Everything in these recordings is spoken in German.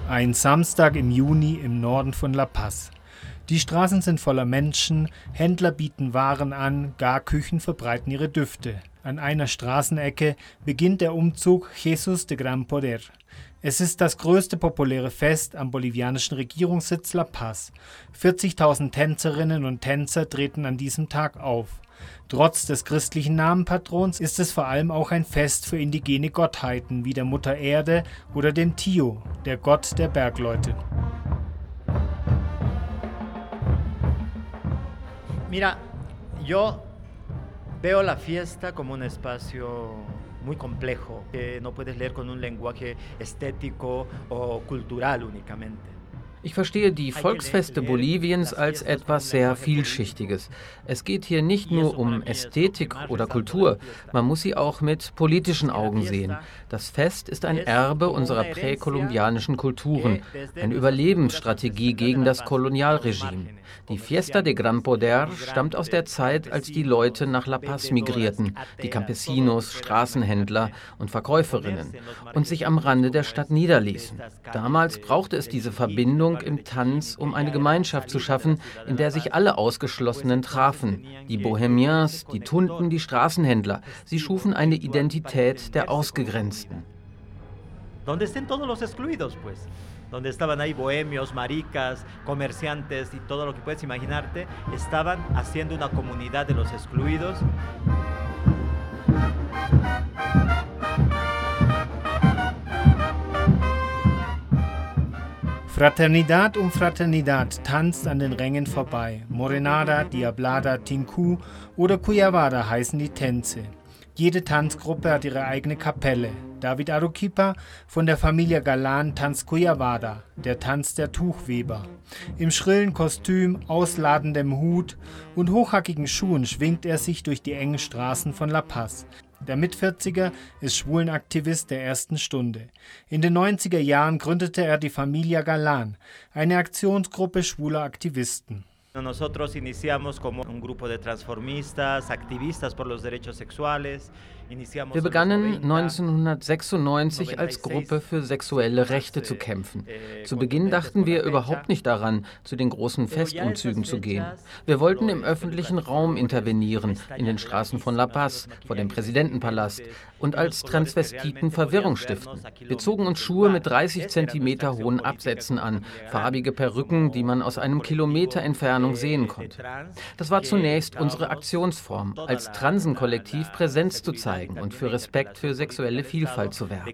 Ein Samstag im Juni im Norden von La Paz. Die Straßen sind voller Menschen, Händler bieten Waren an, Garküchen verbreiten ihre Düfte. An einer Straßenecke beginnt der Umzug Jesus de Gran Poder. Es ist das größte populäre Fest am bolivianischen Regierungssitz La Paz. 40.000 Tänzerinnen und Tänzer treten an diesem Tag auf. Trotz des christlichen Namenpatrons ist es vor allem auch ein Fest für indigene Gottheiten wie der Mutter Erde oder dem Tío, der Gott der Bergleute. Mira, yo veo la fiesta como un espacio muy complejo, que no puedes leer con un lenguaje estético o cultural únicamente. Ich verstehe die Volksfeste Boliviens als etwas sehr Vielschichtiges. Es geht hier nicht nur um Ästhetik oder Kultur, man muss sie auch mit politischen Augen sehen. Das Fest ist ein Erbe unserer präkolumbianischen Kulturen, eine Überlebensstrategie gegen das Kolonialregime. Die Fiesta de Gran Poder stammt aus der Zeit, als die Leute nach La Paz migrierten, die Campesinos, Straßenhändler und Verkäuferinnen, und sich am Rande der Stadt niederließen. Damals brauchte es diese Verbindung im Tanz, um eine Gemeinschaft zu schaffen, in der sich alle Ausgeschlossenen trafen. Die Bohemiens, die Tunten, die Straßenhändler. Sie schufen eine Identität der Ausgegrenzten. Donde estén todos los excluidos, pues. Donde estaban ahí bohemios, maricas, comerciantes y todo lo que puedes imaginarte, estaban haciendo una comunidad de los excluidos. Fraternidad um Fraternidad tanzt an den Rängen vorbei. Morenada, Diablada, Tinku oder Cuyavada heißen die Tänze. Jede Tanzgruppe hat ihre eigene Kapelle. David Aruquipa von der Familie Galan tanzt Cuyavada, der Tanz der Tuchweber. Im schrillen Kostüm, ausladendem Hut und hochhackigen Schuhen schwingt er sich durch die engen Straßen von La Paz. Der Mitvierziger ist Schwulenaktivist der ersten Stunde. In den 90er Jahren gründete er die Familia Galan, eine Aktionsgruppe schwuler Aktivisten. Nosotros iniciamos como un grupo de transformistas, activistas por los derechos sexuales. Wir begannen 1996 als Gruppe für sexuelle Rechte zu kämpfen. Zu Beginn dachten wir überhaupt nicht daran, zu den großen Festumzügen zu gehen. Wir wollten im öffentlichen Raum intervenieren, in den Straßen von La Paz, vor dem Präsidentenpalast und als Transvestiten Verwirrung stiften. Wir zogen uns Schuhe mit 30 Zentimeter hohen Absätzen an, farbige Perücken, die man aus einem Kilometer Entfernung sehen konnte. Das war zunächst unsere Aktionsform, als Transenkollektiv Präsenz zu zeigen und für Respekt für sexuelle Vielfalt zu werben.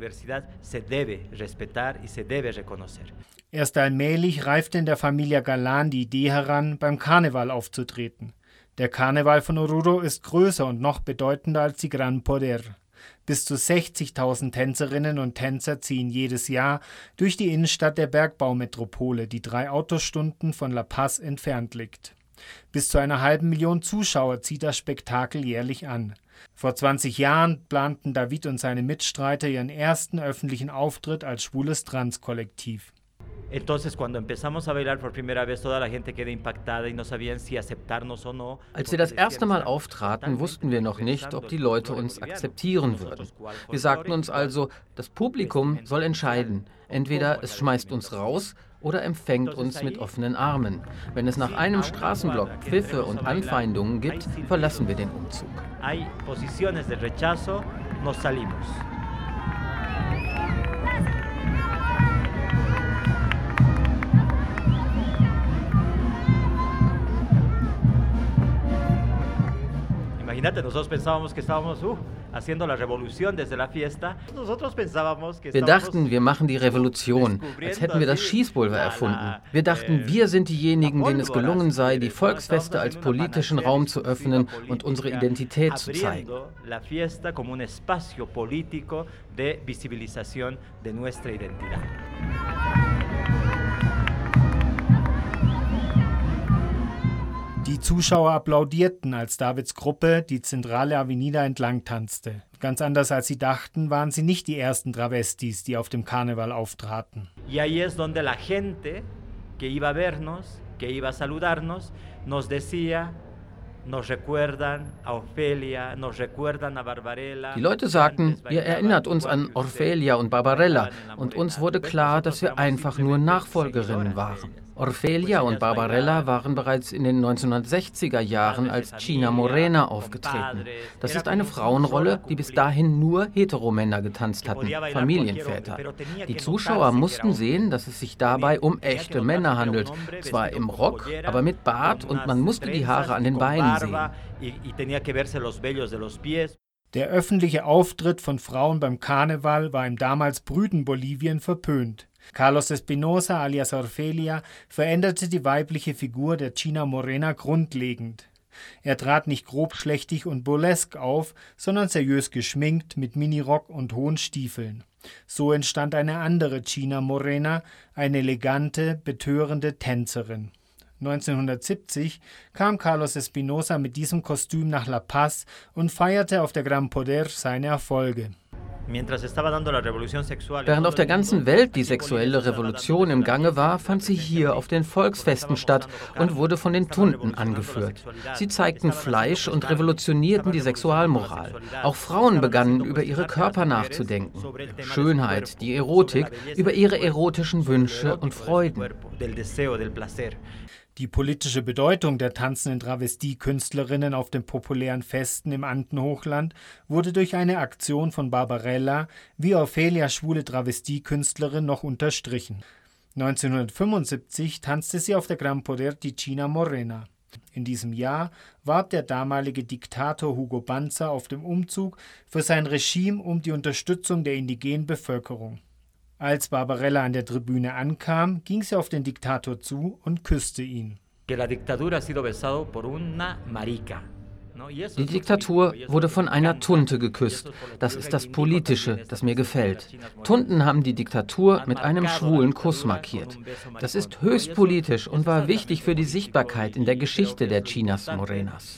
Erst allmählich reifte in der Familie Galan die Idee heran, beim Karneval aufzutreten. Der Karneval von Oruro ist größer und noch bedeutender als die Gran Poder. Bis zu 60.000 Tänzerinnen und Tänzer ziehen jedes Jahr durch die Innenstadt der Bergbaumetropole, die 3 Autostunden von La Paz entfernt liegt. Bis zu 500.000 Zuschauer zieht das Spektakel jährlich an. Vor 20 Jahren planten David und seine Mitstreiter ihren ersten öffentlichen Auftritt als schwules Transkollektiv. Entonces, cuando empezamos a bailar por primera vez, toda la gente quedó impactada y no sabían si aceptarnos o no. Als wir das erste Mal auftraten, wussten wir noch nicht, ob die Leute uns akzeptieren würden. Wir sagten uns also, das Publikum soll entscheiden. Entweder es schmeißt uns raus oder empfängt uns mit offenen Armen. Wenn es nach einem Straßenblock Pfiffe und Anfeindungen gibt, verlassen wir den Umzug. Hay posiciones de rechazo, nos salimos. Imagínate, nosotros pensábamos que estábamos haciendo la revolución desde la fiesta. Nosotros pensábamos que Wir dachten, wir machen die Revolution, als hätten wir das Schießpulver erfunden. Wir dachten, wir sind diejenigen, denen es gelungen sei, die Volksfeste als politischen Raum zu öffnen und unsere Identität zu zeigen. La fiesta como un espacio político de visibilización de nuestra identidad. Die Zuschauer applaudierten, als Davids Gruppe die zentrale Avenida entlang tanzte. Ganz anders als sie dachten, waren sie nicht die ersten Travestis, die auf dem Karneval auftraten. Y ahí es donde la gente que iba a vernos, que iba a saludarnos, nos decía, Die Leute sagten, ihr erinnert uns an Orfelia und Barbarella, und uns wurde klar, dass wir einfach nur Nachfolgerinnen waren. Orfelia und Barbarella waren bereits in den 1960er Jahren als China Morena aufgetreten. Das ist eine Frauenrolle, die bis dahin nur Heteromänner getanzt hatten, Familienväter. Die Zuschauer mussten sehen, dass es sich dabei um echte Männer handelt, zwar im Rock, aber mit Bart, und man musste die Haare an den Beinen sehen. Der öffentliche Auftritt von Frauen beim Karneval war im damals brüden Bolivien verpönt. Carlos Espinosa alias Orfelia veränderte die weibliche Figur der China Morena grundlegend. Er trat nicht grobschlächtig und burlesk auf, sondern seriös geschminkt mit Minirock und hohen Stiefeln. So entstand eine andere China Morena, eine elegante, betörende Tänzerin. 1970 kam Carlos Espinosa mit diesem Kostüm nach La Paz und feierte auf der Gran Poder seine Erfolge. Während auf der ganzen Welt die sexuelle Revolution im Gange war, fand sie hier auf den Volksfesten statt und wurde von den Tunden angeführt. Sie zeigten Fleisch und revolutionierten die Sexualmoral. Auch Frauen begannen, über ihre Körper nachzudenken. Schönheit, die Erotik, über ihre erotischen Wünsche und Freuden. Die politische Bedeutung der tanzenden Travestiekünstlerinnen auf den populären Festen im Andenhochland wurde durch eine Aktion von Barbarella, wie Orfelia schwule Travestiekünstlerin, noch unterstrichen. 1975 tanzte sie auf der Gran Poder die China Morena. In diesem Jahr warb der damalige Diktator Hugo Banzer auf dem Umzug für sein Regime um die Unterstützung der indigenen Bevölkerung. Als Barbarella an der Tribüne ankam, ging sie auf den Diktator zu und küsste ihn. Die Diktatur wurde von einer Tunte geküsst. Das ist das Politische, das mir gefällt. Tunten haben die Diktatur mit einem schwulen Kuss markiert. Das ist höchst politisch und war wichtig für die Sichtbarkeit in der Geschichte der Chinas Morenas.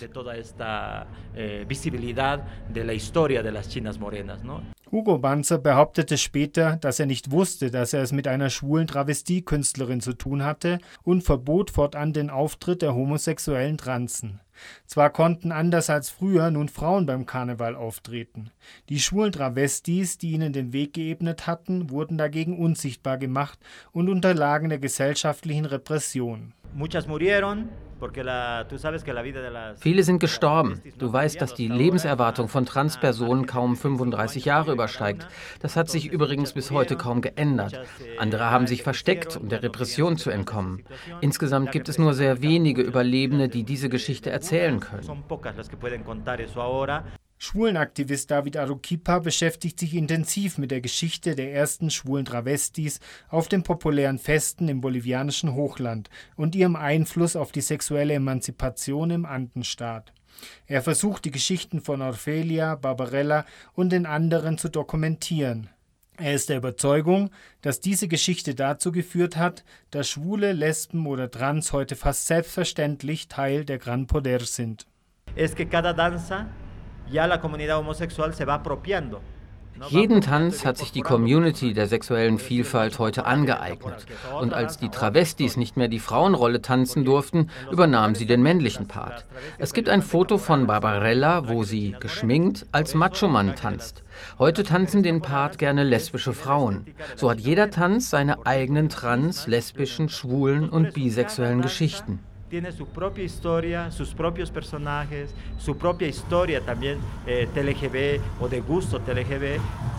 Hugo Banzer behauptete später, dass er nicht wusste, dass er es mit einer schwulen Travestiekünstlerin zu tun hatte, und verbot fortan den Auftritt der homosexuellen Transen. Zwar konnten anders als früher nun Frauen beim Karneval auftreten. Die schwulen Travestis, die ihnen den Weg geebnet hatten, wurden dagegen unsichtbar gemacht und unterlagen der gesellschaftlichen Repression. Viele sind gestorben. Du weißt, dass die Lebenserwartung von Transpersonen kaum 35 Jahre übersteigt. Das hat sich übrigens bis heute kaum geändert. Andere haben sich versteckt, um der Repression zu entkommen. Insgesamt gibt es nur sehr wenige Überlebende, die diese Geschichte erzählen können. Schwulenaktivist David Arequipa beschäftigt sich intensiv mit der Geschichte der ersten schwulen Travestis auf den populären Festen im bolivianischen Hochland und ihrem Einfluss auf die sexuelle Emanzipation im Andenstaat. Er versucht, die Geschichten von Orfelia, Barbarella und den anderen zu dokumentieren. Er ist der Überzeugung, dass diese Geschichte dazu geführt hat, dass Schwule, Lesben oder Trans heute fast selbstverständlich Teil der Gran Poder sind. Jeden Tanz hat sich die Community der sexuellen Vielfalt heute angeeignet. Und als die Travestis nicht mehr die Frauenrolle tanzen durften, übernahmen sie den männlichen Part. Es gibt ein Foto von Barbarella, wo sie, geschminkt, als Macho-Mann tanzt. Heute tanzen den Part gerne lesbische Frauen. So hat jeder Tanz seine eigenen trans-, lesbischen, schwulen und bisexuellen Geschichten. Tiene su propia historia, sus propios personajes, su propia historia también TLGB o de gusto TLGB.